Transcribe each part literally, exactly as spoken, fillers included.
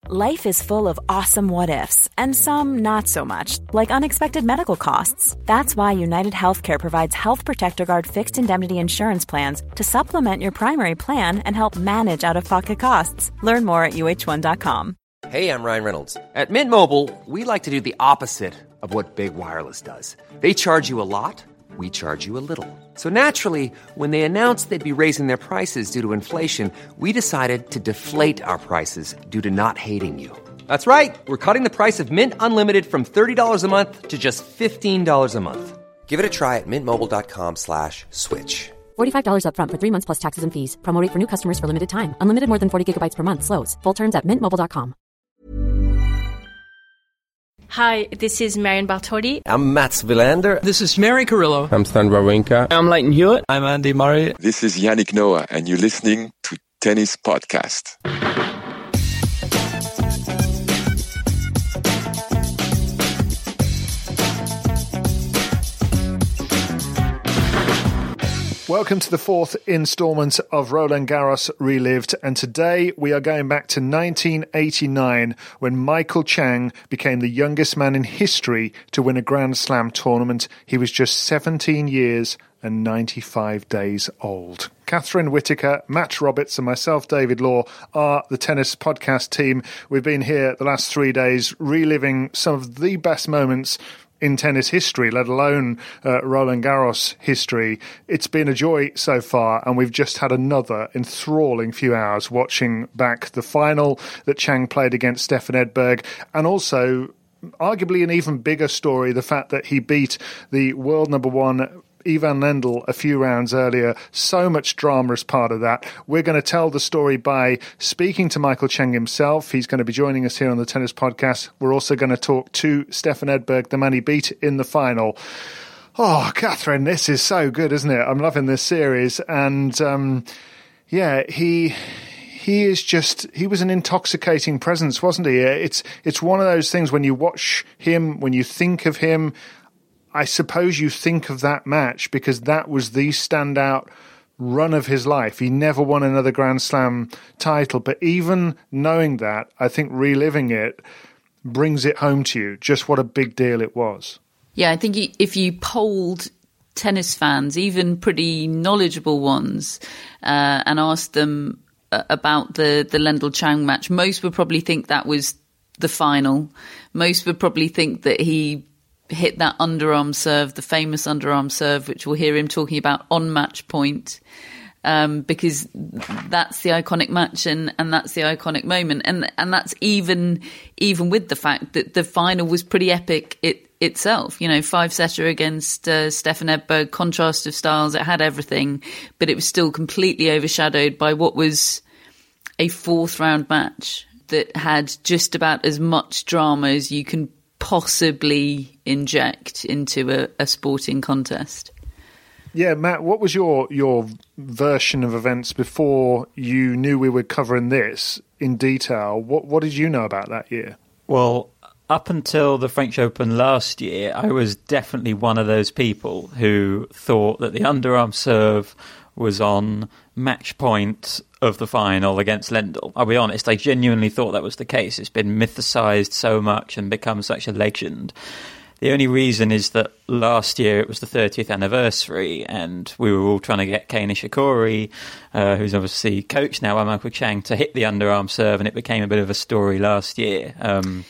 Life is full of awesome what-ifs, and some not so much, like unexpected medical costs. That's why United Healthcare provides Health Protector Guard fixed indemnity insurance plans to supplement your primary plan and help manage out-of-pocket costs. Learn more at U H one dot com. Hey, I'm Ryan Reynolds. At Mint Mobile, we like to do the opposite of what Big Wireless does. They charge you a lot, we charge you a little. So naturally, when they announced they'd be raising their prices due to inflation, we decided to deflate our prices due to not hating you. That's right. We're cutting the price of Mint Unlimited from thirty dollars a month to just fifteen dollars a month. Give it a try at mintmobile.com slash switch. forty-five dollars up front for three months plus taxes and fees. Promo rate for new customers for limited time. Unlimited more than forty gigabytes per month. Slows full terms at mint mobile dot com. Hi, this is Marion Bartoli. I'm Mats Wilander. This is Mary Carrillo. I'm Stan Wawrinka. I'm Leighton Hewitt. I'm Andy Murray. This is Yannick Noah, and you're listening to Tennis Podcast. Welcome to the fourth instalment of Roland Garros Relived, and today we are going back to nineteen eighty-nine when Michael Chang became the youngest man in history to win a Grand Slam tournament. He was just seventeen years and ninety-five days old. Catherine Whitaker, Matt Roberts and myself, David Law, are the Tennis Podcast team. We've been here the last three days reliving some of the best moments in tennis history, let alone uh, Roland Garros history. It's been a joy so far, and we've just had another enthralling few hours watching back the final that Chang played against Stefan Edberg, and also arguably an even bigger story, the fact that he beat the world number one Ivan Lendl a few rounds earlier. So much drama as part of that. We're going to tell the story by speaking to Michael Chang himself. He's going to be joining us here on the Tennis Podcast. We're also going to talk to Stefan Edberg, the man he beat in the final. Oh, Catherine, this is so good, isn't it? I'm loving this series. And um, yeah, he... He is just, he was an intoxicating presence, wasn't he? It's it's one of those things when you watch him, when you think of him, I suppose you think of that match because that was the standout run of his life. He never won another Grand Slam title, but even knowing that, I think reliving it brings it home to you, just what a big deal it was. Yeah, I think if you polled tennis fans, even pretty knowledgeable ones, uh, and asked them about the, the Lendl Chang match, most would probably think that was the final. Most would probably think that he hit that underarm serve, the famous underarm serve, which we'll hear him talking about on match point, um, because that's the iconic match and, and that's the iconic moment. And and that's even even with the fact that the final was pretty epic it, itself. You know, five-setter against uh, Stefan Edberg, contrast of styles, it had everything, but it was still completely overshadowed by what was a fourth-round match that had just about as much drama as you can possibly inject into a, a sporting contest. Yeah, Matt, what was your your version of events before you knew we were covering this in detail? What what did you know about that year? Well, up until the French Open last year, I was definitely one of those people who thought that the underarm serve was on match point of the final against Lendl. I'll be honest, I genuinely thought that was the case. It's been mythicised so much and become such a legend. The only reason is that last year it was the thirtieth anniversary and we were all trying to get Kei Nishikori, uh, who's obviously coached now by Michael Chang, to hit the underarm serve, and it became a bit of a story last year. Um,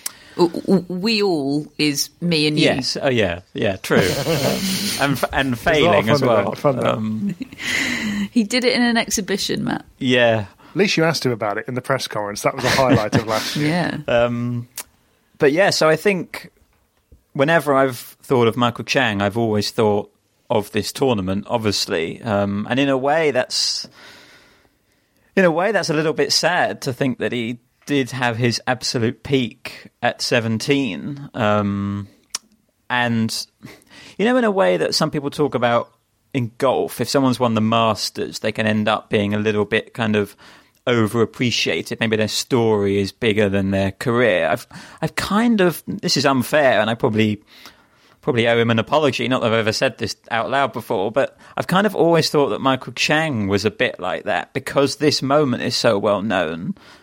we all is me and you. Yes, oh yeah, yeah, true. and and failing as well. Um, he did it in an exhibition, Matt. Yeah. At least you asked him about it in the press conference. That was a highlight of last year. Yeah. Um, but yeah, so I think whenever I've thought of Michael Chang, I've always thought of this tournament, obviously. Um, and in a way, that's in a way that's a little bit sad to think that he did have his absolute peak at seventeen. Um, and, you know, in a way that some people talk about in golf, if someone's won the Masters, they can end up being a little bit kind of overappreciated. Maybe their story is bigger than their career. I've, I've kind of, this is unfair, and I probably, probably owe him an apology. Not that I've ever said this out loud before, but I've kind of always thought that Michael Chang was a bit like that because this moment is so well known.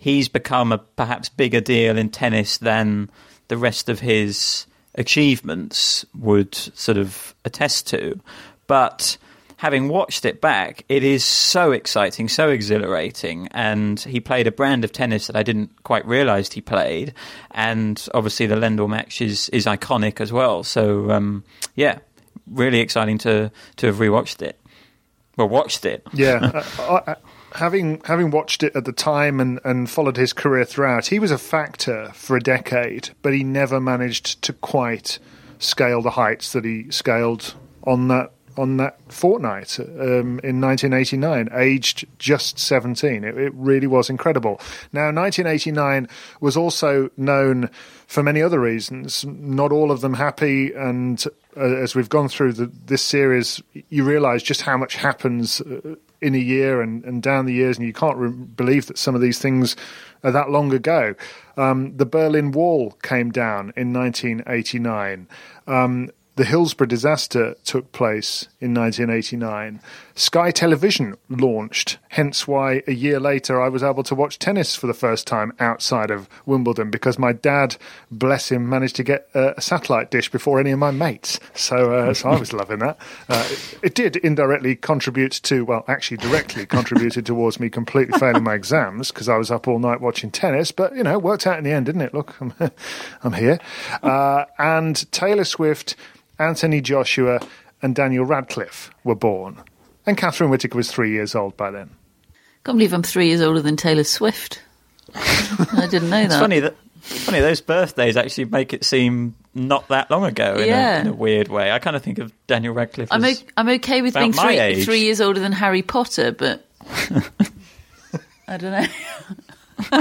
he's become a perhaps bigger deal in tennis than the rest of his achievements would sort of attest to. But having watched it back, it is so exciting, so exhilarating, and he played a brand of tennis that I didn't quite realise he played, and obviously the Lendl match is, is iconic as well. So, um, yeah, really exciting to, to have rewatched it. Well, watched it. Yeah. uh, I, having having watched it at the time and, and followed his career throughout, he was a factor for a decade, but he never managed to quite scale the heights that he scaled on that on that fortnight um, in nineteen eighty-nine, aged just seventeen. It, it really was incredible. Now, nineteen eighty-nine was also known for many other reasons, not all of them happy, and uh, as we've gone through the, this series, you realise just how much happens uh, in a year and, and down the years, and you can't re- believe that some of these things are that long ago. Um, the Berlin Wall came down in nineteen eighty-nine. Um, The Hillsborough disaster took place in nineteen eighty-nine. Sky Television launched, hence why a year later I was able to watch tennis for the first time outside of Wimbledon, because my dad, bless him, managed to get a satellite dish before any of my mates. So, uh, so I was loving that. Uh, it, it did indirectly contribute to, well, actually directly contributed towards me completely failing my exams because I was up all night watching tennis. But, you know, it worked out in the end, didn't it? Look, I'm, I'm here. Uh, and Taylor Swift, Anthony Joshua and Daniel Radcliffe were born. And Catherine Whitaker was three years old by then. Can't believe I'm three years older than Taylor Swift. I didn't know that. It's funny that funny those birthdays actually make it seem not that long ago in, yeah. a, in a weird way. I kind of think of Daniel Radcliffe I'm, as o- I'm okay with being my three, age. three years older than Harry Potter, but I don't know.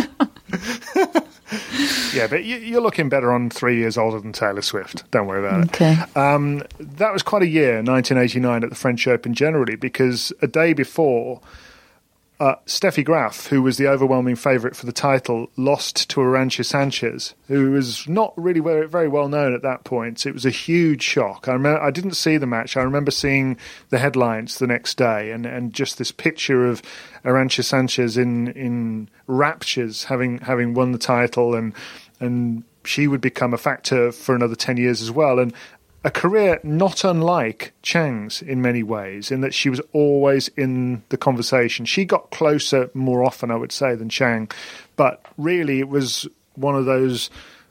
Yeah, but you, you're looking better on three years older than Taylor Swift. Don't worry about Okay. it. Um, that was quite a year, nineteen eighty-nine, at the French Open generally, because a day before, uh, Steffi Graf, who was the overwhelming favourite for the title, lost to Arantxa Sanchez, who was not really very, very well known at that point. It was a huge shock. I remember, I didn't see the match. I remember seeing the headlines the next day, and, and just this picture of Arantxa Sanchez in in raptures, having having won the title, and and she would become a factor for another ten years as well. And a career not unlike Chang's in many ways, in that she was always in the conversation. She got closer more often, I would say, than Chang, but really it was one of those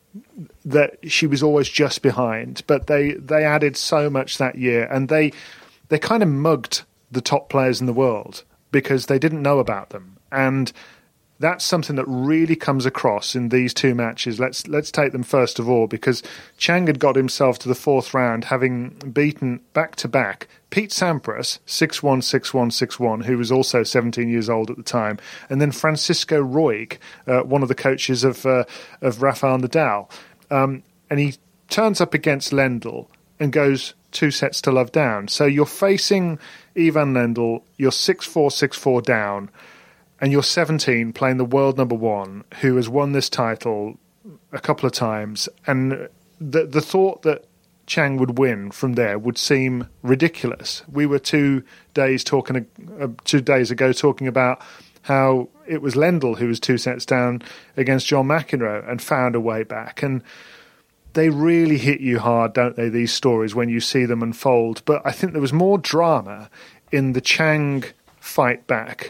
that she was always just behind. But they, they added so much that year, and they they kind of mugged the top players in the world because they didn't know about them. And that's something that really comes across in these two matches. Let's let's take them first of all, because Chang had got himself to the fourth round, having beaten back-to-back Pete Sampras, six one, six one, six one, who was also seventeen years old at the time, and then Francisco Roig, uh, one of the coaches of uh, of Rafael Nadal. Um, and he turns up against Lendl and goes two sets to love down. So you're facing Ivan Lendl, you're six four, six four down, and you're seventeen, playing the world number one, who has won this title a couple of times. And the the thought that Chang would win from there would seem ridiculous. We were two days talking, uh, two days ago talking about how it was Lendl who was two sets down against John McEnroe and found a way back. And they really hit you hard, don't they, these stories, when you see them unfold. But I think there was more drama in the Chang fight back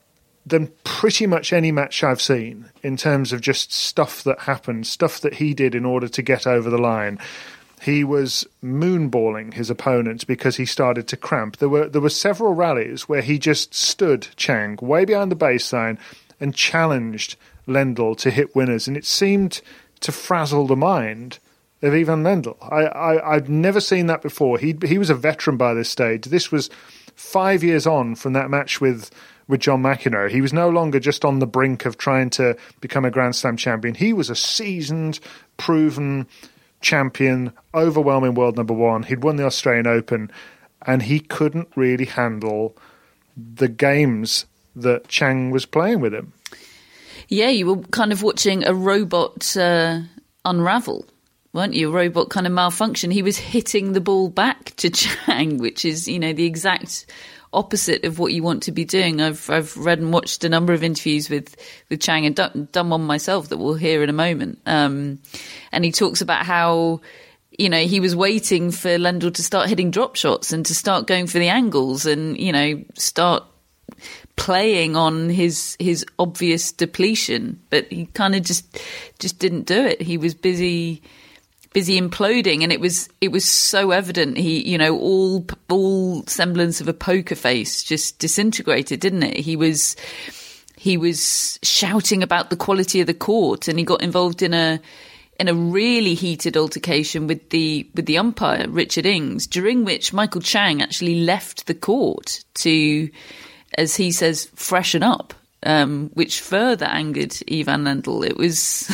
than pretty much any match I've seen, in terms of just stuff that happened, stuff that he did in order to get over the line. He was moonballing his opponent because he started to cramp. There were there were several rallies where he just stood Chang way behind the baseline and challenged Lendl to hit winners, and it seemed to frazzle the mind of Ivan Lendl. I, I, I'd never seen that before. He he was a veteran by this stage. This was five years on from that match with with John McEnroe. He was no longer just on the brink of trying to become a Grand Slam champion. He was a seasoned, proven champion, overwhelming world number one. He'd won the Australian Open, and he couldn't really handle the games that Chang was playing with him. Yeah, you were kind of watching a robot uh, unravel, weren't you? A robot kind of malfunction. He was hitting the ball back to Chang, which is, you know, the exact opposite of what you want to be doing. I've I've read and watched a number of interviews with with Chang and done, done one myself that we'll hear in a moment. Um, and he talks about how, you know, he was waiting for Lendl to start hitting drop shots and to start going for the angles and, you know, start playing on his his obvious depletion, but he kind of just just didn't do it. He was busy busy imploding, and it was it was so evident. He, you know, all all semblance of a poker face just disintegrated, didn't it? He was he was shouting about the quality of the court, and he got involved in a in a really heated altercation with the with the umpire Richard Ings, during which Michael Chang actually left the court to, as he says, freshen up, um, which further angered Ivan Lendl. It was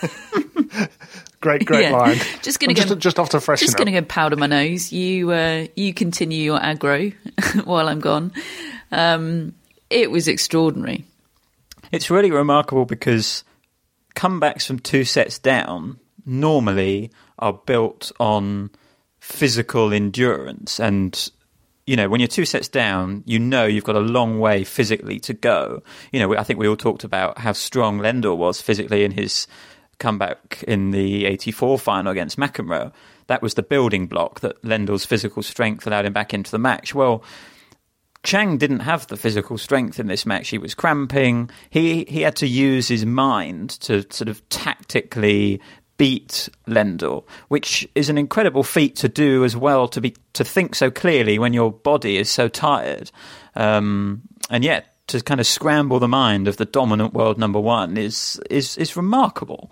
great, great yeah. line. Just going to go just, just off to freshen Just up. going to go powder my nose. You, uh, you continue your aggro while I'm gone. Um, it was extraordinary. It's really remarkable because comebacks from two sets down normally are built on physical endurance, and you know, when you're two sets down, you know you've got a long way physically to go. You know, I think we all talked about how strong Lendl was physically in his comeback in the eighty-four final against McEnroe. That was the building block that Lendl's physical strength allowed him back into the match. Well, Chang didn't have the physical strength in this match. He was cramping. He he had to use his mind to sort of tactically beat Lendl, which is an incredible feat to do as well, to be to think so clearly when your body is so tired. Um, and yet to kind of scramble the mind of the dominant world number one is is, is remarkable.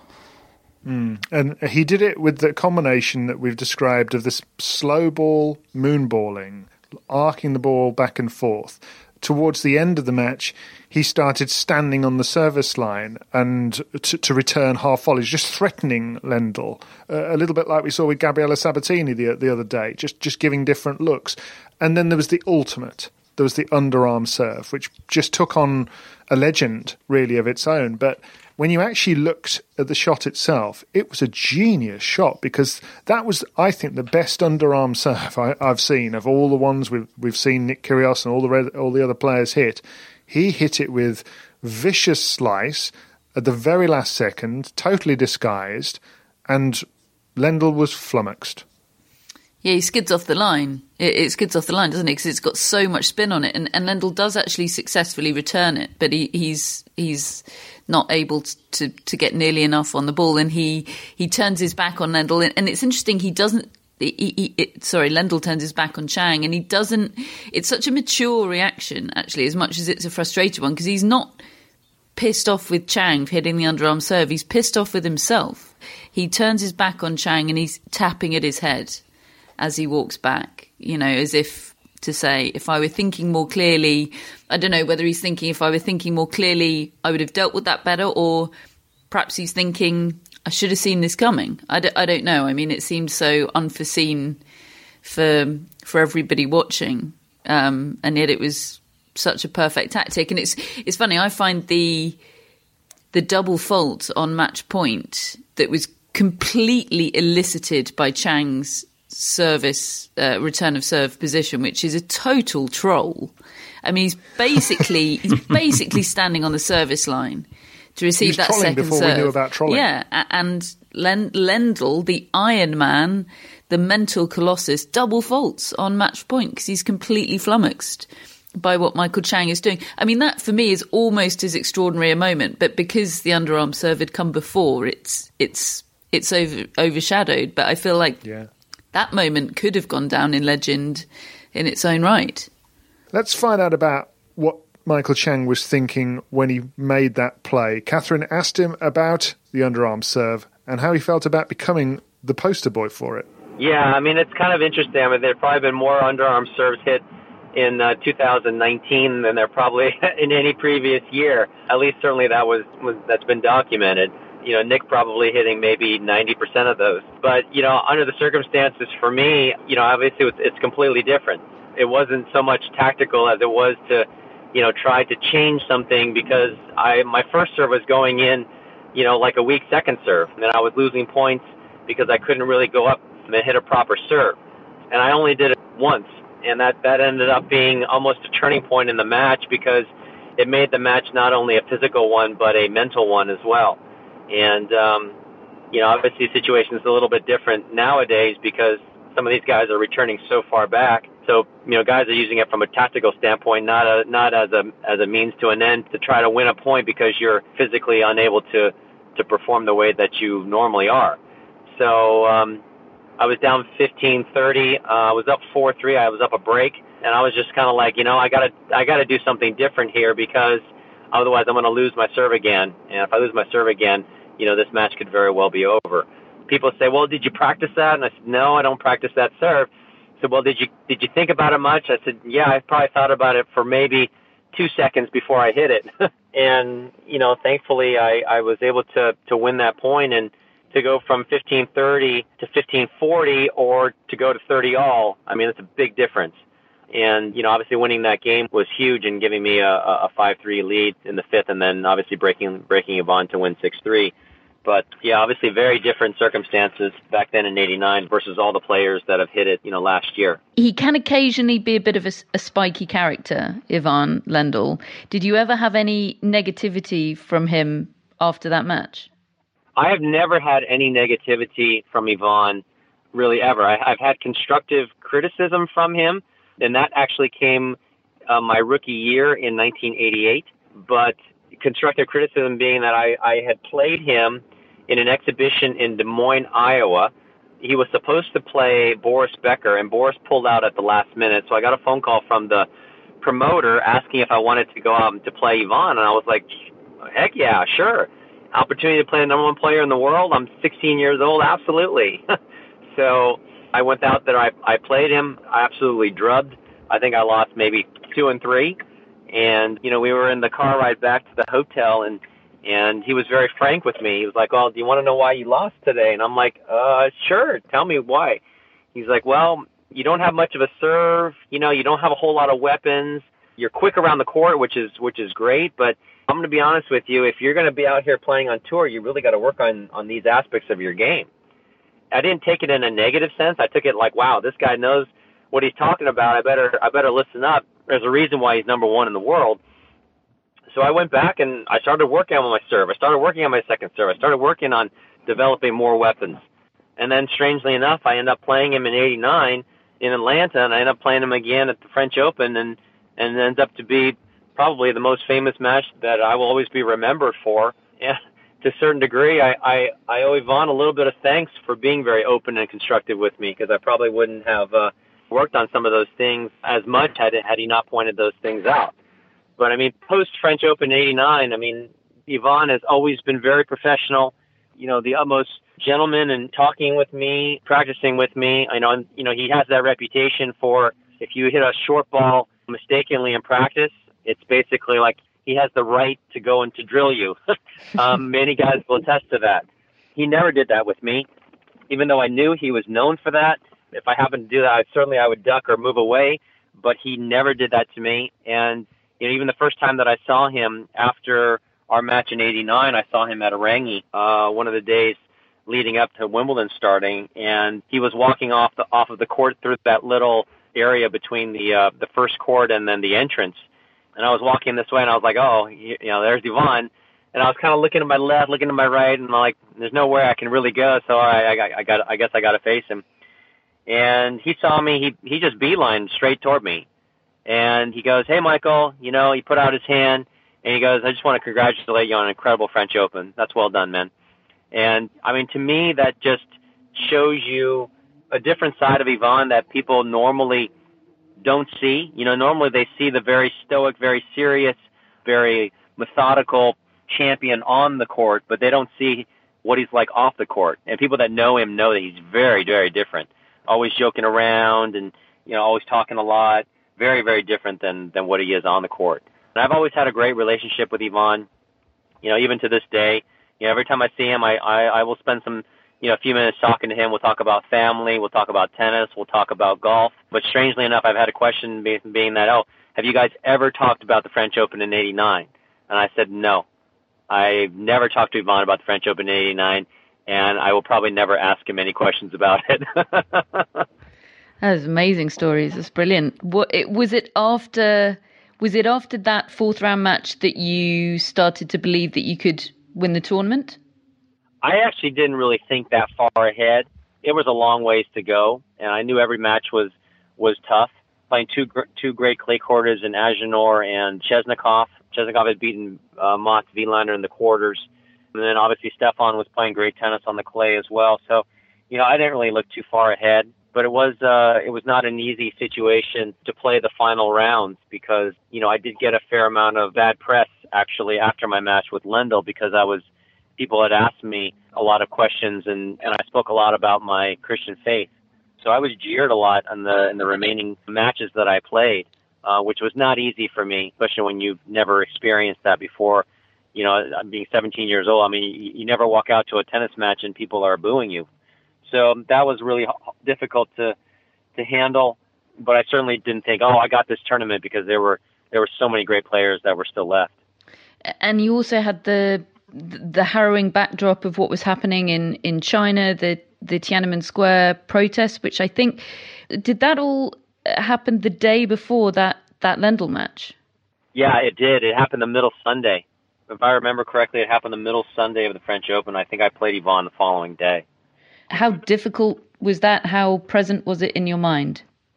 Mm. And he did it with the combination that we've described of this slow ball moonballing, arcing the ball back and forth. Towards the end of the match, he started standing on the service line and to, to return half volleys, just threatening Lendl, uh, a little bit like we saw with Gabriela Sabatini the, the other day, just, just giving different looks. And then there was the ultimate. There was the underarm serve, which just took on a legend, really, of its own. But when you actually looked at the shot itself, it was a genius shot, because that was, I think, the best underarm serve I, I've seen of all the ones we've we've seen Nick Kyrgios and all the red, all the other players hit. He hit it with vicious slice at the very last second, totally disguised, and Lendl was flummoxed. Yeah, he skids off the line. It, it skids off the line, doesn't it? Because it's got so much spin on it, and, and Lendl does actually successfully return it, but he, he's he's not able to, to to get nearly enough on the ball, and he he turns his back on Lendl, and, and it's interesting. He doesn't. He, he, it, sorry, Lendl turns his back on Chang, and he doesn't. It's such a mature reaction, actually, as much as it's a frustrated one, because he's not pissed off with Chang for hitting the underarm serve. He's pissed off with himself. He turns his back on Chang, and he's tapping at his head as he walks back, you know, as if to say, if I were thinking more clearly, I don't know whether he's thinking, if I were thinking more clearly, I would have dealt with that better, or perhaps he's thinking, I should have seen this coming. I don't, I don't know. I mean, it seems so unforeseen for for everybody watching, um, and yet it was such a perfect tactic. And it's it's funny, I find the the double fault on match point that was completely elicited by Chang's service uh, return of serve position, which is a total troll. I mean, he's basically he's basically standing on the service line to receive He's that trolling second before serve. we knew about trolling. Yeah, and Len- Lendl, the Iron Man, the mental colossus, double faults on match point because he's completely flummoxed by what Michael Chang is doing. I mean, that for me is almost as extraordinary a moment, but because the underarm serve had come before, it's it's it's over, overshadowed. But I feel like yeah. that moment could have gone down in legend in its own right. Let's find out about what Michael Chang was thinking when he made that play. Catherine asked him about the underarm serve and how he felt about becoming the poster boy for it. Yeah, I mean, it's kind of interesting. I mean, there have probably been more underarm serves hit in uh, two thousand nineteen than there probably in any previous year. At least certainly that was, was that's been documented. You know, Nick probably hitting maybe ninety percent of those. But, you know, under the circumstances for me, you know, obviously it's, it's completely different. It wasn't so much tactical as it was to, you know, try to change something because I my first serve was going in, you know, like a weak second serve. And then I was losing points because I couldn't really go up and hit a proper serve. And I only did it once and that, that ended up being almost a turning point in the match because it made the match not only a physical one but a mental one as well. And, um, you know, obviously the situation is a little bit different nowadays because some of these guys are returning so far back. So, you know, guys are using it from a tactical standpoint, not a, not as a as a means to an end to try to win a point because you're physically unable to, to perform the way that you normally are. So um, I was down fifteen thirty. Uh, I was up four three. I was up a break, and I was just kind of like, you know, I gotta I gotta do something different here because otherwise I'm going to lose my serve again. And if I lose my serve again, you know, this match could very well be over. People say, well, did you practice that? And I said, no, I don't practice that serve. I said, well, did you did you think about it much? I said, yeah, I probably thought about it for maybe two seconds before I hit it. And, you know, thankfully I, I was able to, to win that point and to go from fifteen thirty to fifteen forty or to go to thirty all. I mean, it's a big difference. And, you know, obviously winning that game was huge and giving me a, a five three lead in the fifth and then obviously breaking breaking Yvonne to win six three. But, yeah, obviously very different circumstances back then in eighty-nine versus all the players that have hit it, you know, last year. He can occasionally be a bit of a, a spiky character, Ivan Lendl. Did you ever have any negativity from him after that match? I have never had any negativity from Ivan, really ever. I, I've had constructive criticism from him, and that actually came uh, my rookie year in nineteen eighty-eight. But constructive criticism being that I, I had played him in an exhibition in Des Moines, Iowa. He was supposed to play Boris Becker, and Boris pulled out at the last minute. So I got a phone call from the promoter asking if I wanted to go out to play Ivan, and I was like, heck yeah, sure. Opportunity to play the number one player in the world. I'm sixteen years old. Absolutely. So I went out there. I, I played him. I absolutely drubbed. I think I lost maybe two and three. And, you know, we were in the car ride back to the hotel, and, and he was very frank with me. He was like, well, do you want to know why you lost today? And I'm like, uh, sure. Tell me why. He's like, well, you don't have much of a serve. You know, you don't have a whole lot of weapons. You're quick around the court, which is, which is great, but I'm going to be honest with you. If you're going to be out here playing on tour, you really got to work on, on these aspects of your game. I didn't take it in a negative sense. I took it like, wow, this guy knows what he's talking about. I better, I better listen up. There's a reason why he's number one in the world. So I went back and I started working on my serve. I started working on my second serve. I started working on developing more weapons. And then strangely enough, I ended up playing him in eighty-nine in Atlanta, and I ended up playing him again at the French Open, and, and it ends up to be probably the most famous match that I will always be remembered for. Yeah, to a certain degree, I, I, I owe Ivan a little bit of thanks for being very open and constructive with me, because I probably wouldn't have uh, worked on some of those things as much had, it, had he not pointed those things out. But, I mean, post-French Open eighty-nine, I mean, Ivan has always been very professional, you know, the utmost gentleman in talking with me, practicing with me. I know, you know, he has that reputation for if you hit a short ball mistakenly in practice, it's basically like he has the right to go and to drill you. um, many guys will attest to that. He never did that with me, even though I knew he was known for that. If I happened to do that, I, certainly I would duck or move away, but he never did that to me. And you know, even the first time that I saw him after our match in eighty-nine, I saw him at Arangi, uh, one of the days leading up to Wimbledon starting, and he was walking off the off of the court through that little area between the uh, the first court and then the entrance. And I was walking this way, and I was like, oh, you, you know, there's Ivan. And I was kind of looking to my left, looking to my right, and I'm like, there's nowhere I can really go, so I, I, I got, I guess I got to face him. And he saw me. He he just beelined straight toward me. And he goes, hey, Michael, you know, he put out his hand, and he goes, I just want to congratulate you on an incredible French Open. That's well done, man. And, I mean, to me, that just shows you a different side of Ivan that people normally don't see. You know, normally they see the very stoic, very serious, very methodical champion on the court, but they don't see what he's like off the court. And people that know him know that he's very, very different. Always joking around and, you know, always talking a lot. Very, very different than, than what he is on the court. And I've always had a great relationship with Ivan, you know, even to this day. You know, every time I see him, I, I, I will spend some, you know, a few minutes talking to him. We'll talk about family. We'll talk about tennis. We'll talk about golf. But strangely enough, I've had a question being, being that, oh, have you guys ever talked about the French Open in eighty-nine? And I said, no. I've never talked to Ivan about the French Open in eighty-nine, and I will probably never ask him any questions about it. That's amazing stories. That's brilliant. What it, was it after? Was it after that fourth round match that you started to believe that you could win the tournament? I actually didn't really think that far ahead. It was a long ways to go, and I knew every match was was tough. Playing two two great clay courters in Agenor and Chesnikov. Chesnikov had beaten uh, Mats Wilander in the quarters, and then obviously Stefan was playing great tennis on the clay as well. So, you know, I didn't really look too far ahead. But it was uh, it was not an easy situation to play the final rounds because, you know, I did get a fair amount of bad press actually after my match with Lendl because I was people had asked me a lot of questions and, and I spoke a lot about my Christian faith. So I was jeered a lot in the in the remaining matches that I played, uh, which was not easy for me, especially when you've never experienced that before. You know, being seventeen years old, I mean, you, you never walk out to a tennis match and people are booing you. So that was really difficult to to handle, but I certainly didn't think, oh, I got this tournament because there were there were so many great players that were still left. And you also had the the harrowing backdrop of what was happening in, in China, the the Tiananmen Square protests, which I think did that all happen the day before that that Lendl match? Yeah, it did. It happened the middle Sunday. If I remember correctly, it happened the middle Sunday of the French Open. I think I played Yvonne the following day. How difficult was that? How present was it in your mind?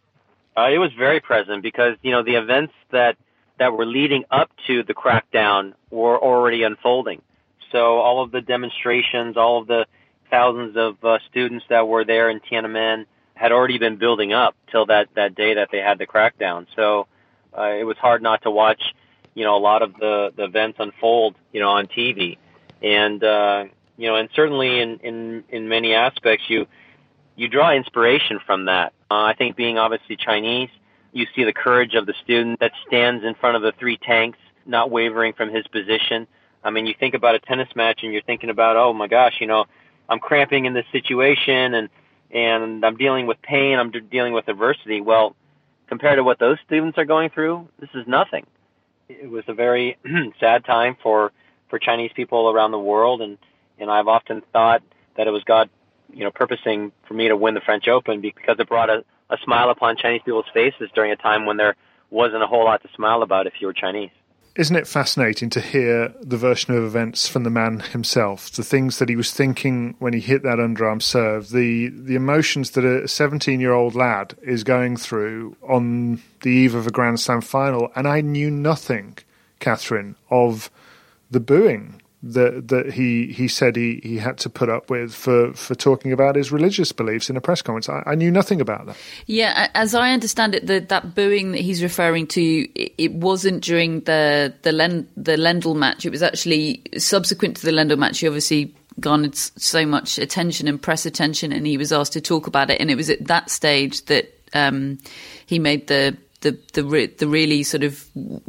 Uh, it was very present because, you know, the events that, that were leading up to the crackdown were already unfolding. So all of the demonstrations, all of the thousands of uh, students that were there in Tiananmen had already been building up till that, that day that they had the crackdown. So uh, it was hard not to watch, you know, a lot of the, the events unfold, you know, on T V. And, uh, You know, and certainly in, in, in many aspects, you you draw inspiration from that. Uh, I think being obviously Chinese, you see the courage of the student that stands in front of the three tanks, not wavering from his position. I mean, you think about a tennis match and you're thinking about, oh my gosh, you know, I'm cramping in this situation and and I'm dealing with pain, I'm dealing with adversity. Well, compared to what those students are going through, this is nothing. It was a very sad time for, for Chinese people around the world, and And I've often thought that it was God, you know, purposing for me to win the French Open because it brought a, a smile upon Chinese people's faces during a time when there wasn't a whole lot to smile about if you were Chinese. Isn't it fascinating to hear the version of events from the man himself, the things that he was thinking when he hit that underarm serve, the, the emotions that a seventeen-year-old lad is going through on the eve of a Grand Slam final. And I knew nothing, Catherine, of the booing that that he, he said he, he had to put up with for, for talking about his religious beliefs in a press conference. I, I knew nothing about that. Yeah, as I understand it, the, that booing that he's referring to, it, it wasn't during the the, Len, the Lendl match. It was actually subsequent to the Lendl match. He obviously garnered so much attention and press attention, and he was asked to talk about it. And it was at that stage that um, he made the the the, re- the really sort of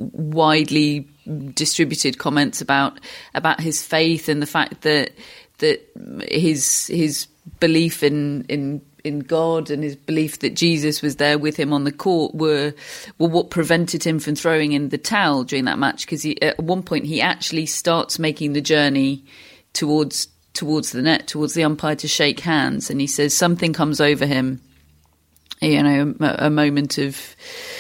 widely distributed comments about about his faith and the fact that that his his belief in in in God and his belief that Jesus was there with him on the court were were what prevented him from throwing in the towel during that match, because at one point he actually starts making the journey towards towards the net, towards the umpire to shake hands, and he says something comes over him, you know, a, a moment of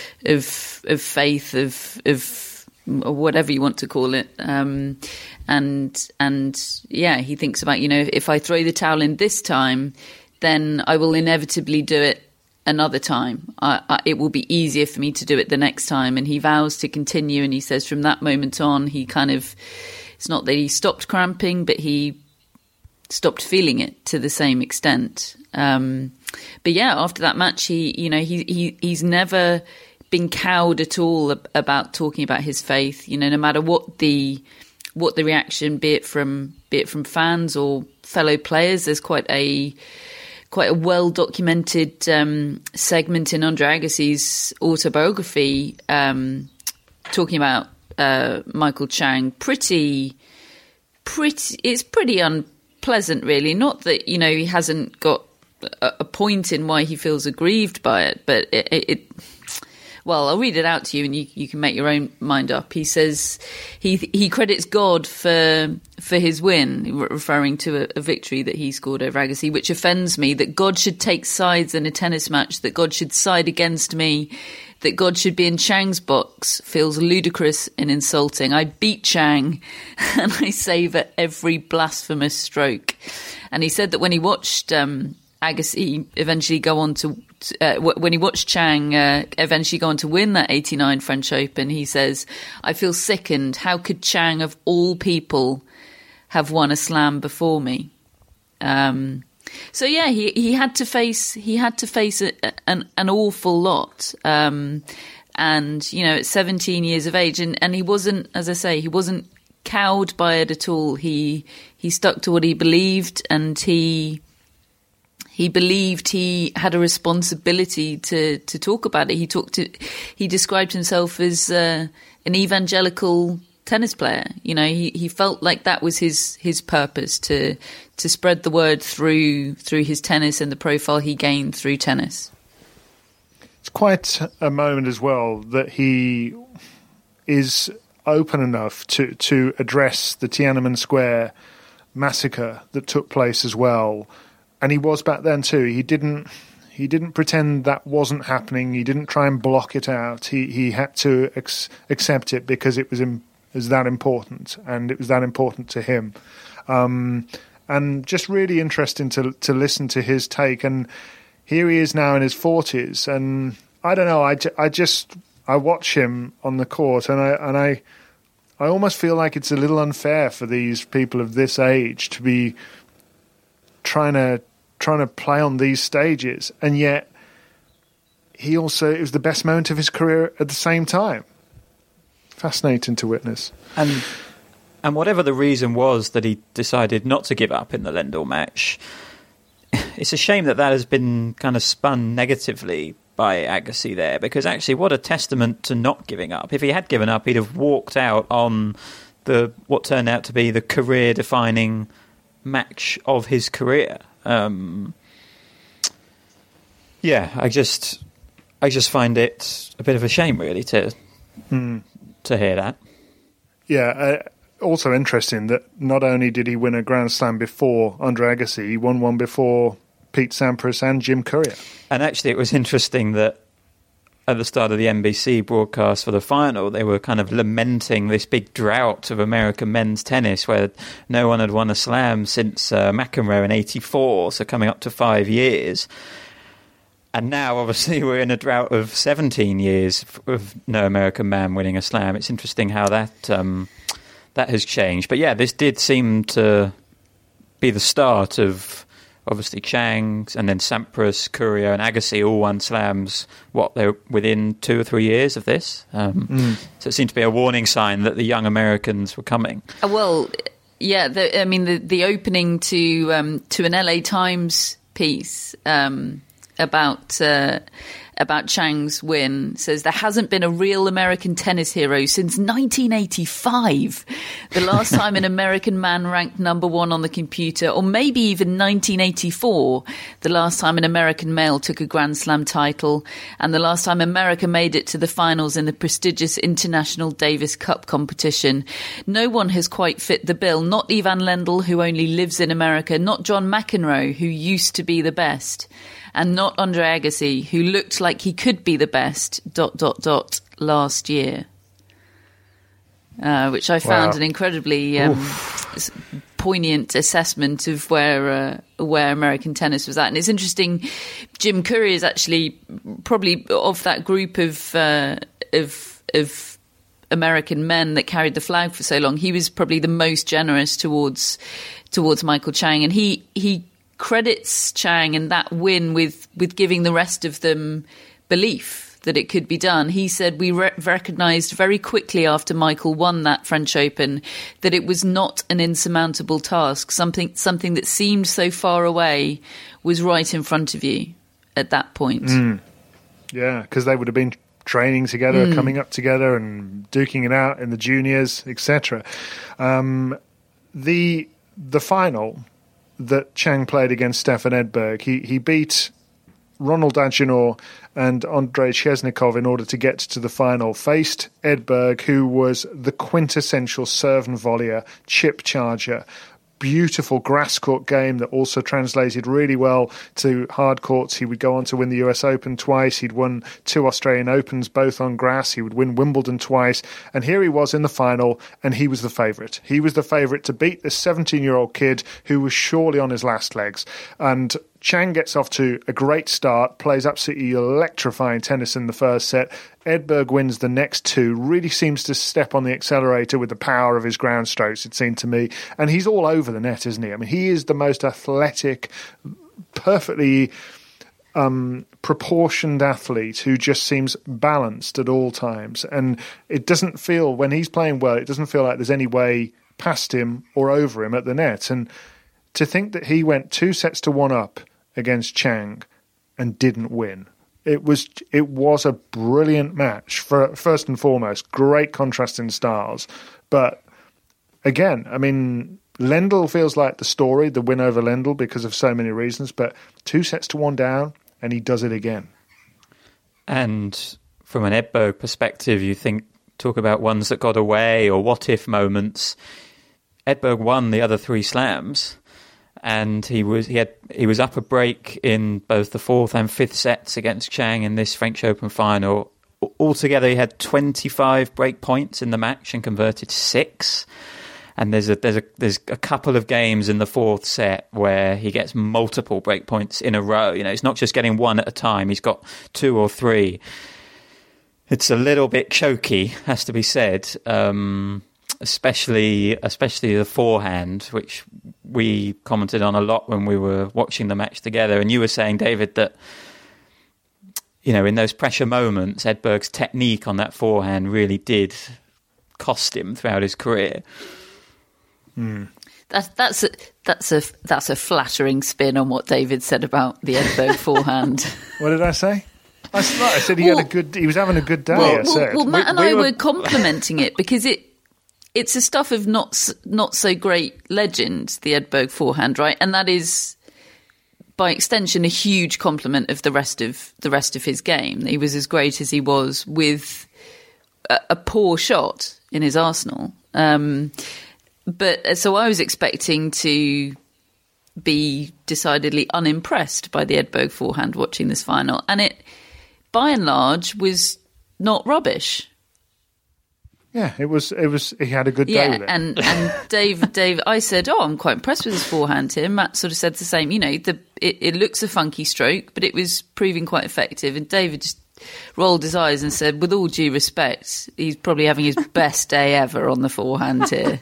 of of faith, of of or whatever you want to call it, um, and and yeah, he thinks about, you know, if I throw the towel in this time, then I will inevitably do it another time. I, I, it will be easier for me to do it the next time, and he vows to continue. And he says from that moment on, he kind of, it's not that he stopped cramping, but he stopped feeling it to the same extent. Um, but yeah, after that match, he, you know, he he he's never been cowed at all about talking about his faith, you know, no matter what the what the reaction, be it from be it from fans or fellow players. There's quite a quite a well documented um, segment in Andre Agassi's autobiography um, talking about uh, Michael Chang. Pretty, pretty, it's pretty unpleasant, really. Not that, you know, he hasn't got a, a point in why he feels aggrieved by it, but it. it well, I'll read it out to you and you, you can make your own mind up. He says he he credits God for for his win, referring to a, a victory that he scored over Agassi, which offends me, that God should take sides in a tennis match, that God should side against me, that God should be in Chang's box feels ludicrous and insulting. I beat Chang and I savour every blasphemous stroke. And he said that when he watched um, Agassi eventually go on to, uh, when he watched Chang uh, eventually go on to win that eighty-nine French Open, he says, I feel sickened. How could Chang, of all people, have won a slam before me? Um So yeah, he, he had to face he had to face a, an an awful lot, um, and you know, at seventeen years of age, and, and he wasn't, as I say, he wasn't cowed by it at all. He he stuck to what he believed, and he he believed he had a responsibility to, to talk about it. He talked to he described himself as uh, an evangelical tennis player. You know, he, he felt like that was his his purpose, to to spread the word through through his tennis and the profile he gained through tennis. It's quite a moment as well that he is open enough to to address the Tiananmen Square massacre that took place as well, and he was back then too. He didn't he didn't pretend that wasn't happening. He didn't try and block it out. He he had to ex- accept it because it was in, was that important, and it was that important to him. Um, and just really interesting to to listen to his take. And here he is now in his forties, and I don't know. I, I just I watch him on the court, and I and I I almost feel like it's a little unfair for these people of this age to be trying to trying to play on these stages, and yet he also, it was the best moment of his career at the same time. Fascinating to witness. And and whatever the reason was that he decided not to give up in the Lendl match, it's a shame that that has been kind of spun negatively by Agassi there, because actually what a testament to not giving up. If he had given up, he'd have walked out on the what turned out to be the career-defining match of his career. Um, yeah, I just I just find it a bit of a shame, really, to mm. to hear that. Yeah, uh, also interesting that not only did he win a Grand Slam before Andre Agassi, he won one before Pete Sampras and Jim Courier. And actually it was interesting that at the start of the N B C broadcast for the final, they were kind of lamenting this big drought of American men's tennis where no one had won a slam since uh, McEnroe in eighty-four, so coming up to five years. And now, obviously, we're in a drought of seventeen years of no American man winning a slam. It's interesting how that um, that has changed. But yeah, this did seem to be the start of, obviously, Chang, and then Sampras, Courier, and Agassi all won slams, what, they were within two or three years of this. Um, mm. So it seemed to be a warning sign that the young Americans were coming. Uh, well, yeah, the, I mean, the, the opening to um, to an L A Times piece um, about uh, about Chang's win says there hasn't been a real American tennis hero since nineteen eighty-five, the last time an American man ranked number one on the computer, or maybe even nineteen eighty-four, the last time an American male took a Grand Slam title, and the last time America made it to the finals in the prestigious International Davis Cup competition. No one has quite fit the bill, not Ivan Lendl, who only lives in America, not John McEnroe, who used to be the best, and not Andre Agassi, who looked like he could be the best, dot, dot, dot, last year. Uh, which I found wow. an incredibly um, poignant assessment of where uh, where American tennis was at. And it's interesting, Jim Courier is actually probably of that group of uh, of of American men that carried the flag for so long. He was probably the most generous towards towards Michael Chang, and he he credits Chang and that win with with giving the rest of them belief that it could be done. He said, we re- recognised very quickly after Michael won that French Open that it was not an insurmountable task. Something something that seemed so far away was right in front of you at that point. Mm. Yeah, because they would have been training together, mm. coming up together and duking it out in the juniors, et cetera. Um, the the final that Chang played against Stefan Edberg, he, he beat Ronald Agenor and Andrei Chesnikov, in order to get to the final, faced Edberg, who was the quintessential serve and volleyer, chip charger. Beautiful grass court game that also translated really well to hard courts. He would go on to win the U S Open twice. He'd won two Australian Opens, both on grass. He would win Wimbledon twice. And here he was in the final, and he was the favourite. He was the favourite to beat this seventeen-year-old kid who was surely on his last legs. And Chang gets off to a great start, plays absolutely electrifying tennis in the first set. Edberg wins the next two, really seems to step on the accelerator with the power of his ground strokes, it seemed to me. And he's all over the net, isn't he? I mean, he is the most athletic, perfectly um, proportioned athlete who just seems balanced at all times. And it doesn't feel, when he's playing well, it doesn't feel like there's any way past him or over him at the net. And to think that he went two sets to one up against Chang and didn't win. It was it was a brilliant match, for first and foremost. Great contrast in styles. But again, I mean, Lendl feels like the story, the win over Lendl, because of so many reasons. But two sets to one down, and he does it again. And from an Edberg perspective, you think, talk about ones that got away or what-if moments. Edberg won the other three slams. And he was he had he was up a break in both the fourth and fifth sets against Chang in this French Open final. Altogether, he had twenty-five break points in the match and converted six. And there's a there's a there's a couple of games in the fourth set where he gets multiple break points in a row. You know, it's not just getting one at a time. He's got two or three. It's a little bit choky, has to be said. Um, especially especially the forehand, which we commented on a lot when we were watching the match together. And you were saying, David, that, you know, in those pressure moments, Edberg's technique on that forehand really did cost him throughout his career. Mm. That's that's a, that's a that's a flattering spin on what David said about the Edberg forehand. What did I say? I said he well, had a good. He was having a good day. Well, I said. well, well Matt we, and we I were, were complimenting it because it it's a stuff of not not so great legend, the Edberg forehand, right? And that is, by extension, a huge compliment of the rest of the rest of his game. He was as great as he was with a, a poor shot in his arsenal. Um, but so I was expecting to be decidedly unimpressed by the Edberg forehand watching this final, and it, by and large, was not rubbish. Yeah, it was. It was. He had a good day yeah, with it. and and Dave, Dave, I said, "Oh, I'm quite impressed with his forehand here." Matt sort of said the same. You know, the it, it looks a funky stroke, but it was proving quite effective. And David just rolled his eyes and said, "With all due respect, he's probably having his best day ever on the forehand here."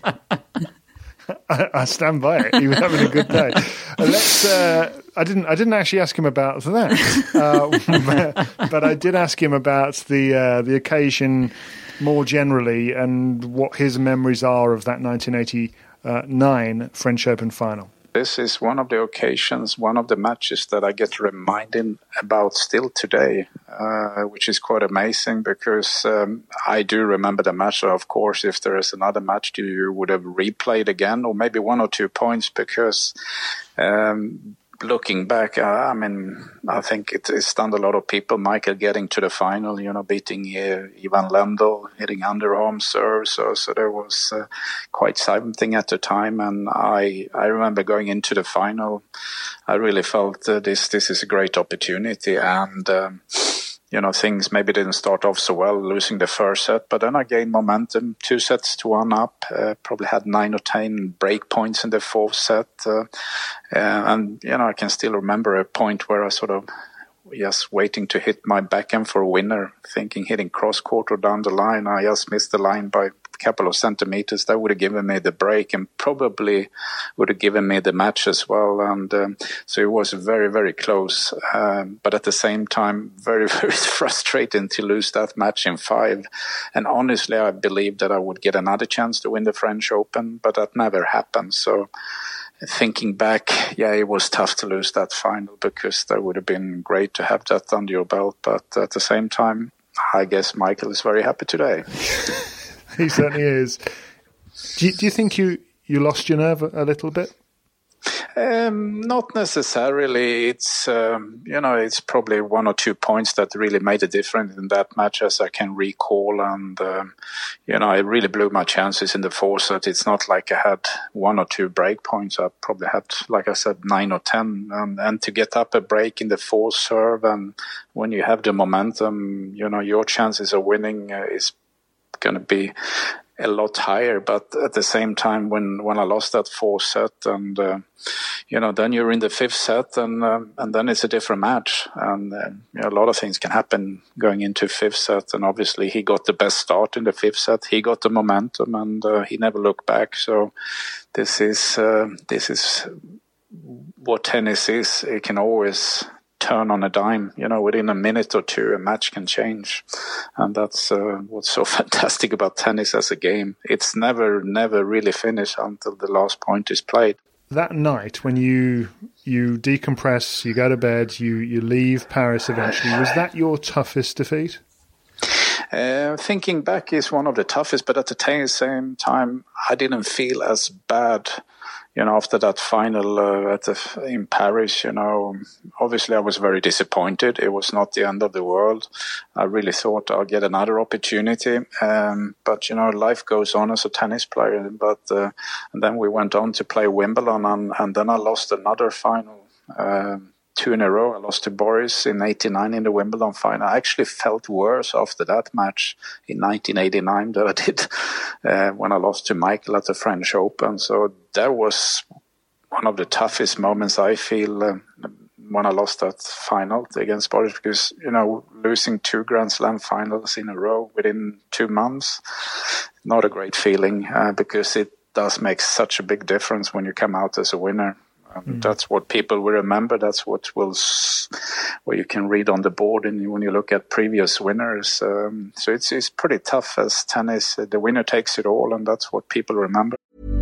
I, I stand by it. He was having a good day. Uh, let's. Uh, I didn't. I didn't actually ask him about that, uh, but, but I did ask him about the uh, the occasion more generally and what his memories are of that nineteen eighty-nine French Open final. This is one of the occasions, one of the matches that I get reminded about still today, uh, which is quite amazing because um, I do remember the match. Of course, if there is another match, you would have replayed again, or maybe one or two points because um, looking back, uh, I mean, I think it, it stunned a lot of people. Michael getting to the final, you know, beating uh, Ivan Lendl, hitting underarm serve. So, so there was uh, quite something at the time. And I, I remember going into the final, I really felt uh, this, this is a great opportunity. And, um, you know, things maybe didn't start off so well, losing the first set, but then I gained momentum, two sets to one up, uh, probably had nine or ten break points in the fourth set. Uh, uh, and, you know, I can still remember a point where I sort of, yes, waiting to hit my backhand for a winner, thinking hitting cross court or down the line. I just missed the line by a couple of centimeters. That would have given me the break and probably would have given me the match as well. And um, so it was very, very close. Um, but at the same time, very, very frustrating to lose that match in five. And honestly, I believed that I would get another chance to win the French Open, but that never happened. So thinking back, yeah, it was tough to lose that final because that would have been great to have that under your belt. But at the same time, I guess Michael is very happy today. He certainly is. Do you, do you think you, you lost your nerve a, a little bit? Um, not necessarily. It's um, you know, it's probably one or two points that really made a difference in that match, as I can recall. And um, you know, I really blew my chances in the fourth set. It's not like I had one or two break points. I probably had, like I said, nine or ten. And, and to get up a break in the fourth serve, and when you have the momentum, you know, your chances of winning uh, is going to be a lot higher. But at the same time, when, when I lost that fourth set, and uh, you know, then you're in the fifth set, and uh, and then it's a different match, and uh, you know, a lot of things can happen going into fifth set. And obviously, he got the best start in the fifth set. He got the momentum, and uh, he never looked back. So this is uh, this is what tennis is. It can always turn on a dime. You know, within a minute or two, a match can change. And that's uh, what's so fantastic about tennis as a game. It's never, never really finished until the last point is played. That night, when you you decompress, you go to bed, you, you leave Paris eventually, was that your toughest defeat? Uh, thinking back is one of the toughest, but at the same time, I didn't feel as bad. You know, after that final uh, at the, in Paris, you know, obviously I was very disappointed. It was not the end of the world. I really thought I'll get another opportunity. Um, but, you know, life goes on as a tennis player. But uh, and then we went on to play Wimbledon, and, and then I lost another final, uh, two in a row. I lost to Boris in eighty-nine in the Wimbledon final. I actually felt worse after that match in nineteen eighty-nine than I did uh, when I lost to Michael at the French Open. So that was one of the toughest moments I feel uh, when I lost that final against Boris, because, you know, losing two Grand Slam finals in a row within two months, not a great feeling, uh, because it does make such a big difference when you come out as a winner. Mm. That's what people will remember. That's what will, what you can read on the board, and when you look at previous winners. Um, so it's it's pretty tough as tennis. The winner takes it all, and that's what people remember.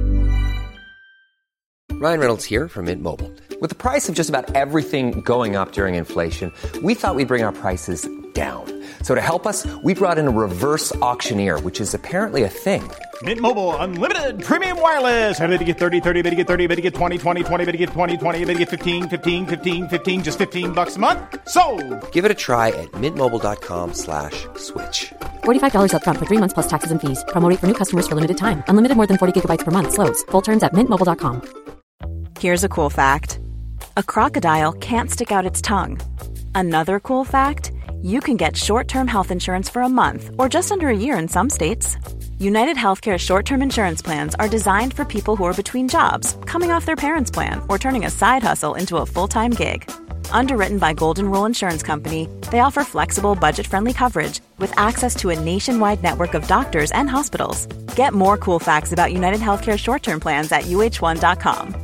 Ryan Reynolds here from Mint Mobile. With the price of just about everything going up during inflation, we thought we'd bring our prices down. So to help us, we brought in a reverse auctioneer, which is apparently a thing. Mint Mobile Unlimited Premium Wireless. How to get thirty, thirty, how to get thirty, how to get twenty, twenty, twenty, how to get twenty, twenty, how to get fifteen, fifteen, fifteen, fifteen, just fifteen bucks a month? Sold! Give it a try at mintmobile.com slash switch. forty-five dollars up front for three months plus taxes and fees. Promo rate for new customers for limited time. Unlimited more than forty gigabytes per month. Slows full terms at mint mobile dot com. Here's a cool fact. A crocodile can't stick out its tongue. Another cool fact, you can get short-term health insurance for a month or just under a year in some states. United Healthcare short-term insurance plans are designed for people who are between jobs, coming off their parents' plan, or turning a side hustle into a full-time gig. Underwritten by Golden Rule Insurance Company, they offer flexible, budget-friendly coverage with access to a nationwide network of doctors and hospitals. Get more cool facts about United Healthcare short-term plans at U H one dot com.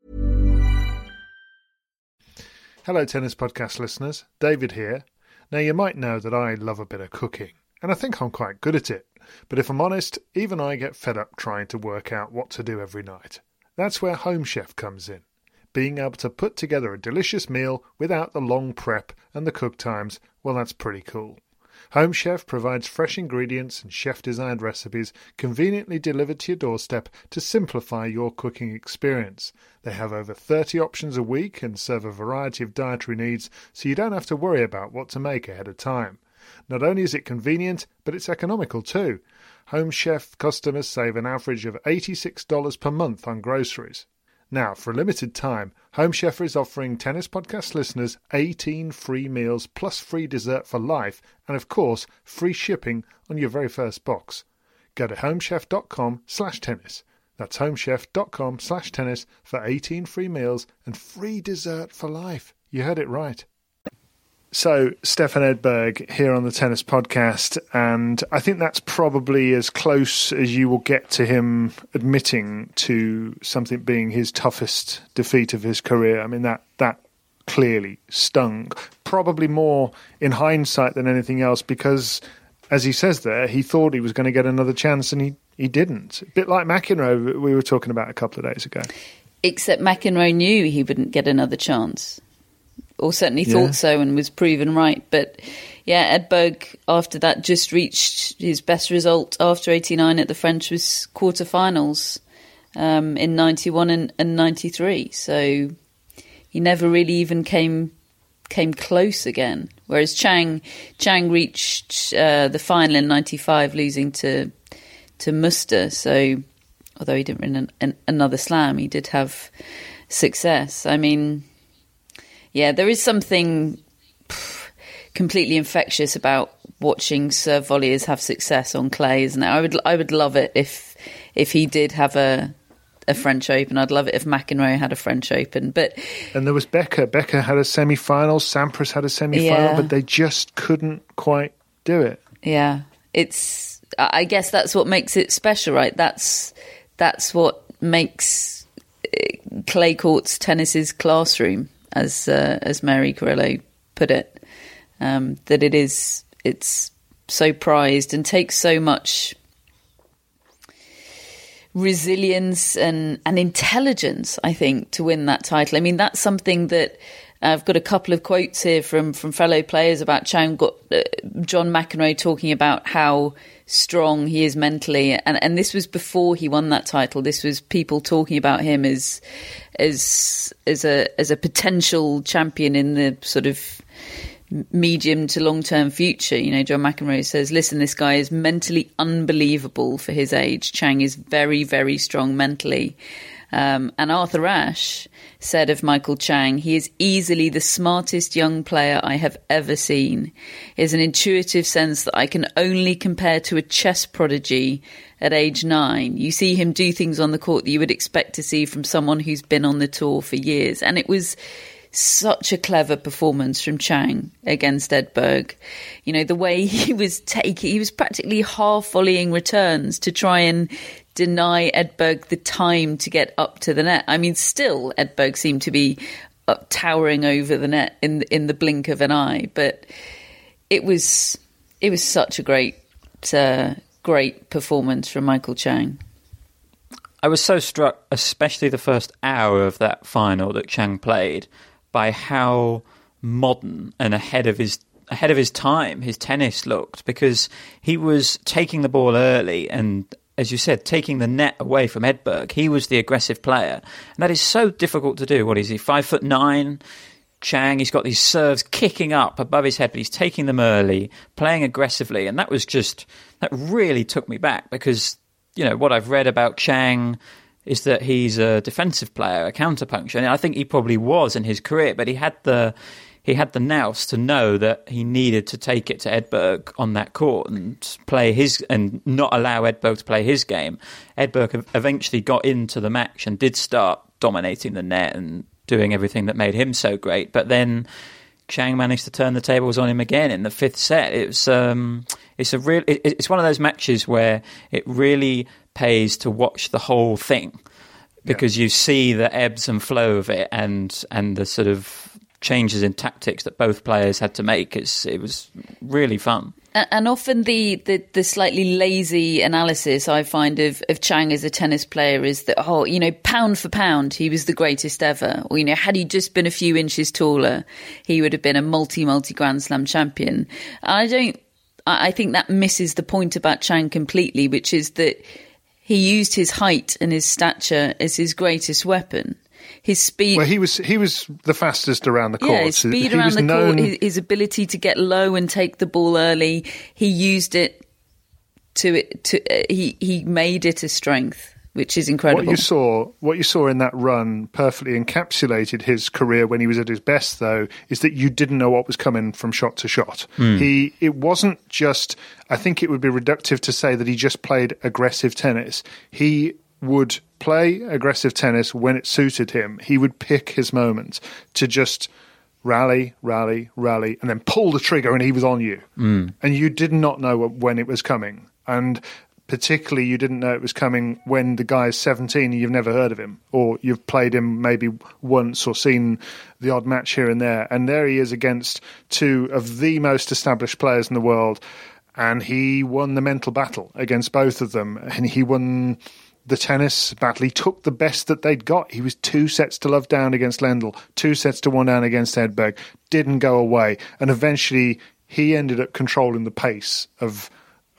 Hello, Tennis Podcast listeners. David here. Now, you might know that I love a bit of cooking, and I think I'm quite good at it. But if I'm honest, even I get fed up trying to work out what to do every night. That's where Home Chef comes in. Being able to put together a delicious meal without the long prep and the cook times, well, that's pretty cool. Home Chef provides fresh ingredients and chef-designed recipes conveniently delivered to your doorstep to simplify your cooking experience. They have over thirty options a week and serve a variety of dietary needs, so you don't have to worry about what to make ahead of time. Not only is it convenient, but it's economical too. Home Chef customers save an average of eighty-six dollars per month on groceries. Now, for a limited time, Home Chef is offering Tennis Podcast listeners eighteen free meals plus free dessert for life and, of course, free shipping on your very first box. Go to homechef.com slash tennis. That's homechef.com slash tennis for eighteen free meals and free dessert for life. You heard it right. So, Stefan Edberg here on the Tennis Podcast, and I think that's probably as close as you will get to him admitting to something being his toughest defeat of his career. I mean, that that clearly stung. Probably more in hindsight than anything else, because, as he says there, he thought he was going to get another chance, and he, he didn't. A bit like McEnroe we were talking about a couple of days ago. Except McEnroe knew he wouldn't get another chance. Or certainly Yeah. thought so and was proven right. But yeah, Edberg, after that, just reached his best result after eighty-nine at the French was quarterfinals. um, in ninety-one and, and ninety-three. So he never really even came came close again. Whereas Chang Chang reached uh, the final in ninety-five, losing to to Muster. So although he didn't win an, an, another slam, he did have success. I mean, yeah, there is something pff, completely infectious about watching serve volleyers have success on clay, isn't it? I would I would love it if if he did have a a French Open. I'd love it if McEnroe had a French Open. But and there was Becker. Becker had a semi-final. Sampras had a semi-final, yeah. but they just couldn't quite do it. Yeah, it's. I guess that's what makes it special, right? That's that's what makes clay courts tennis's classroom, as uh, as Mary Carrillo put it. Um, that it is. It's so prized and takes so much resilience and, and intelligence, I think, to win that title. I mean, that's something that uh, I've got a couple of quotes here from, from fellow players about Chang. Got uh, John McEnroe talking about how strong he is mentally, and, and this was before he won that title. This was people talking about him as as as a as a potential champion in the sort of medium to long-term future. You know, John McEnroe says, listen, this guy is mentally unbelievable for his age. Chang is very, very strong mentally. Um, and Arthur Ashe said of Michael Chang, he is easily the smartest young player I have ever seen. He has an intuitive sense that I can only compare to a chess prodigy at age nine. You see him do things on the court that you would expect to see from someone who's been on the tour for years. And it was such a clever performance from Chang against Edberg. You know, the way he was taking, he was practically half volleying returns to try and deny Edberg the time to get up to the net. I mean, still, Edberg seemed to be up, towering over the net in in the blink of an eye. But it was it was such a great uh, great performance from Michael Chang. I was so struck, especially the first hour of that final that Chang played, by how modern and ahead of his ahead of his time his tennis looked, because he was taking the ball early and, as you said, taking the net away from Edberg. He was the aggressive player, and that is so difficult to do. What is he, five foot nine? Chang, he's got these serves kicking up above his head, but he's taking them early, playing aggressively, and that was just that really took me back, because, you know, what I've read about Chang is that he's a defensive player, a counterpuncher, and I think he probably was in his career, but he had the he had the nous to know that he needed to take it to Edberg on that court and play his and not allow Edberg to play his game. Edberg eventually got into the match and did start dominating the net and doing everything that made him so great, but then Chang managed to turn the tables on him again in the fifth set. It was um, it's a real it, it's one of those matches where it really pays to watch the whole thing, because yeah. you see the ebbs and flow of it and and the sort of changes in tactics that both players had to make. It's, it was really fun. And often the, the, the slightly lazy analysis I find of, of Chang as a tennis player is that, oh, you know, pound for pound, he was the greatest ever. Or, you know, had he just been a few inches taller, he would have been a multi, multi Grand Slam champion. I don't, I think that misses the point about Chang completely, which is that he used his height and his stature as his greatest weapon. His speed. Well, he was he was the fastest around the court. Yeah, his speed he around the known... court, his, his ability to get low and take the ball early. He used it to it to uh, he he made it a strength, which is incredible. What you saw, what you saw in that run, perfectly encapsulated his career when he was at his best. Though, is that you didn't know what was coming from shot to shot. Mm. He it wasn't just. I think it would be reductive to say that he just played aggressive tennis. He would play aggressive tennis when it suited him. He would pick his moments to just rally, rally, rally, and then pull the trigger, and he was on you. Mm. And you did not know when it was coming. And particularly, you didn't know it was coming when the guy is seventeen and you've never heard of him, or you've played him maybe once or seen the odd match here and there. And there he is against two of the most established players in the world, and he won the mental battle against both of them. And he won the tennis battle. He took the best that they'd got. He was two sets to love down against Lendl, two sets to one down against Edberg, didn't go away. And eventually he ended up controlling the pace of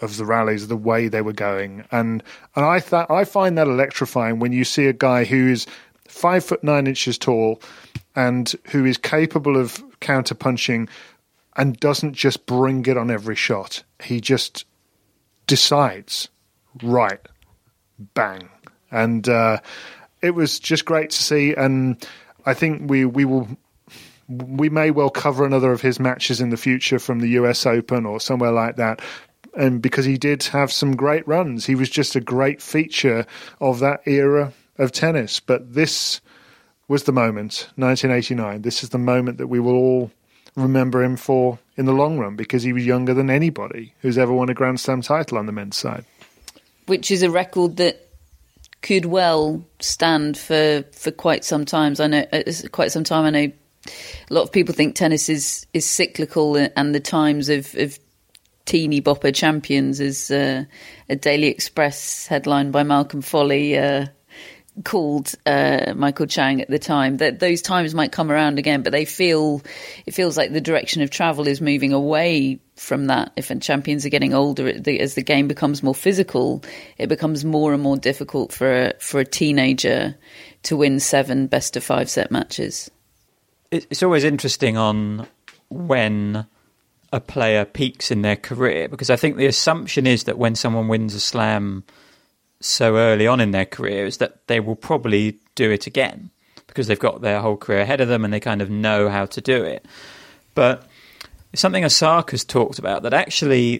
of the rallies, the way they were going. And and I th- I find that electrifying when you see a guy who is five foot nine inches tall and who is capable of counter-punching and doesn't just bring it on every shot. He just decides, right, bang. And uh, it was just great to see. And I think we, we will... We may well cover another of his matches in the future from the U S Open or somewhere like that. And because he did have some great runs. He was just a great feature of that era of tennis. But this was the moment, nineteen eighty-nine. This is the moment that we will all remember him for in the long run, because he was younger than anybody who's ever won a Grand Slam title on the men's side. Which is a record that could well stand for, for quite some time. I know, quite some time. I know a lot of people think tennis is, is cyclical, and the times of, of teeny bopper champions, as uh, a Daily Express headline by Malcolm Foley uh, called uh, Michael Chang at the time, that those times might come around again, but they feel it feels like the direction of travel is moving away from that. If champions are getting older, as the game becomes more physical, it becomes more and more difficult for a, for a teenager to win seven best of five set matches. It's always interesting on when a player peaks in their career, because I think the assumption is that when someone wins a slam so early on in their career is that they will probably do it again because they've got their whole career ahead of them and they kind of know how to do it. But it's something Osaka's talked about, that actually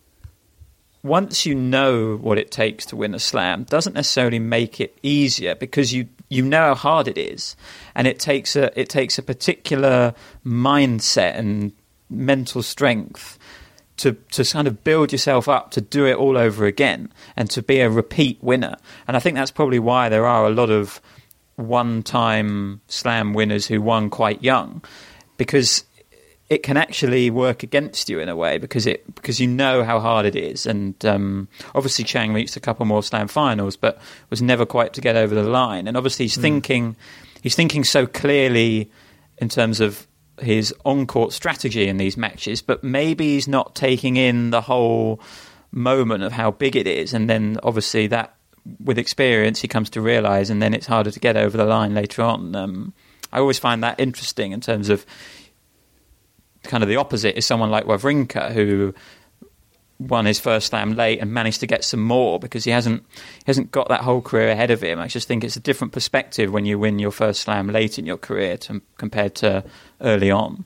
once you know what it takes to win a slam, doesn't necessarily make it easier, because you you know how hard it is, and it takes a it takes a particular mindset and mental strength to to kind of build yourself up to do it all over again and to be a repeat winner. And I think that's probably why there are a lot of one-time slam winners who won quite young, because it can actually work against you in a way, because it because you know how hard it is. And um, obviously Chang reached a couple more slam finals, but was never quite to get over the line. And obviously he's mm. thinking he's thinking so clearly in terms of his on-court strategy in these matches, but maybe he's not taking in the whole moment of how big it is. And then obviously that, with experience, he comes to realise, and then it's harder to get over the line later on. Um, I always find that interesting in terms of kind of the opposite is someone like Wawrinka, who won his first slam late and managed to get some more because he hasn't he hasn't got that whole career ahead of him. I just think it's a different perspective when you win your first slam late in your career to, compared to early on.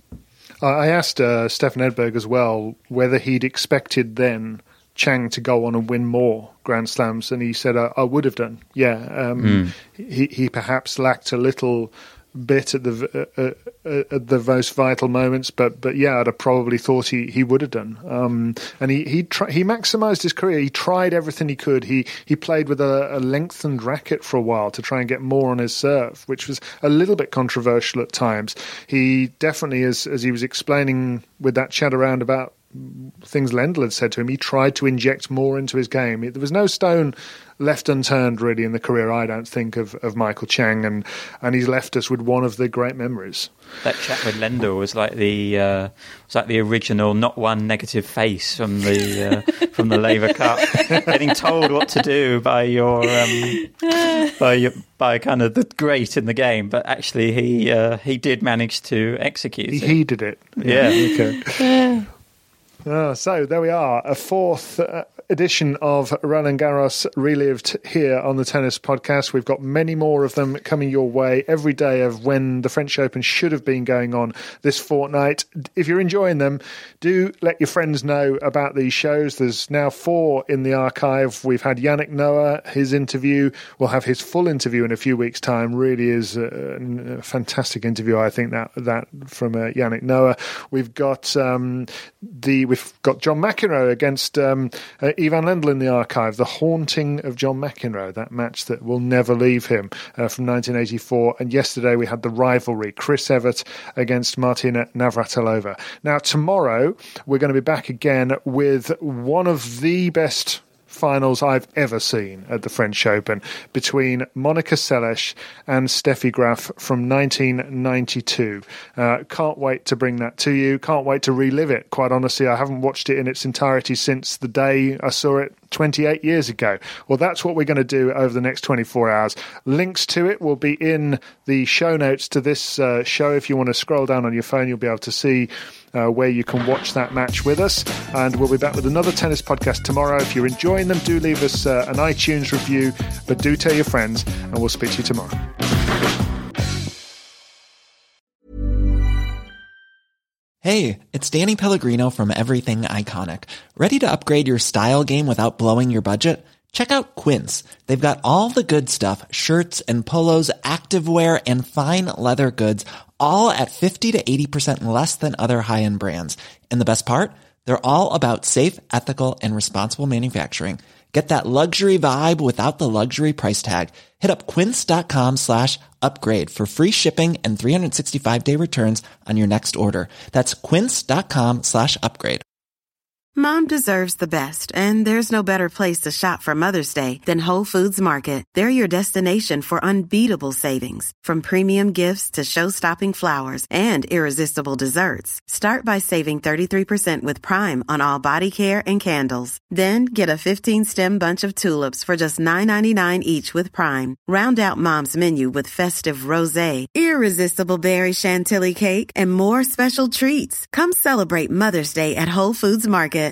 I asked uh, Stefan Edberg as well whether he'd expected then Chang to go on and win more Grand Slams, and he said, I, I would have done, yeah. Um, mm. he, he perhaps lacked a little bit at the uh, uh, at the most vital moments, but but yeah, I'd have probably thought he, he would have done. Um, and he he tri- he maximised his career. He tried everything he could. He he played with a, a lengthened racket for a while to try and get more on his serve, which was a little bit controversial at times. He definitely, as as he was explaining with that chat around about things Lendl had said to him, he tried to inject more into his game. There was no stone left unturned, really, in the career, I don't think, of, of Michael Chang, and, and he's left us with one of the great memories. That chat with Lendl was like the uh, was like the original not one negative face from the uh, from the Laver Cup, getting told what to do by your um, by your, by kind of the great in the game, but actually he uh, he did manage to execute he it. He did it. Yeah. yeah. Okay. Oh, so there we are, a fourth uh, edition of Roland Garros relived here on the Tennis Podcast. We've got many more of them coming your way every day of when the French Open should have been going on this fortnight. If you're enjoying them, do let your friends know about these shows. There's now four in the archive. We've had Yannick Noah, his interview. We'll have his full interview in a few weeks' time. Really is a, a fantastic interview, I think, that that from uh, Yannick Noah. We've got um, the we've got John McEnroe against um, uh, Ivan Lendl in the archive. The haunting of John McEnroe, that match that will never leave him uh, from nineteen eighty-four. And yesterday we had the rivalry, Chris Evert against Martina Navratilova. Now tomorrow we're going to be back again with one of the best finals I've ever seen at the French Open between Monica Seles and Steffi Graf from nineteen ninety-two. Uh, can't wait to bring that to you. Can't wait to relive it. Quite honestly, I haven't watched it in its entirety since the day I saw it twenty-eight years ago. Well, that's what we're going to do over the next twenty-four hours. Links to it will be in the show notes to this uh, show. If you want to scroll down on your phone, you'll be able to see uh, where you can watch that match with us. And we'll be back with another tennis podcast tomorrow. If you're enjoying them, do leave us uh, an iTunes review, but do tell your friends, and we'll speak to you tomorrow. Hey, it's Danny Pellegrino from Everything Iconic. Ready to upgrade your style game without blowing your budget? Check out Quince. They've got all the good stuff, shirts and polos, activewear, and fine leather goods, all at fifty to eighty percent less than other high-end brands. And the best part? They're all about safe, ethical, and responsible manufacturing. Get that luxury vibe without the luxury price tag. Hit up quince.com slash upgrade for free shipping and three sixty-five day returns on your next order. That's quince.com slash upgrade. Mom deserves the best, and there's no better place to shop for Mother's Day than Whole Foods Market. They're your destination for unbeatable savings, from premium gifts to show-stopping flowers and irresistible desserts. Start by saving thirty-three percent with Prime on all body care and candles. Then get a fifteen-stem bunch of tulips for just nine ninety-nine each with Prime. Round out Mom's menu with festive rosé, irresistible berry chantilly cake, and more special treats. Come celebrate Mother's Day at Whole Foods Market.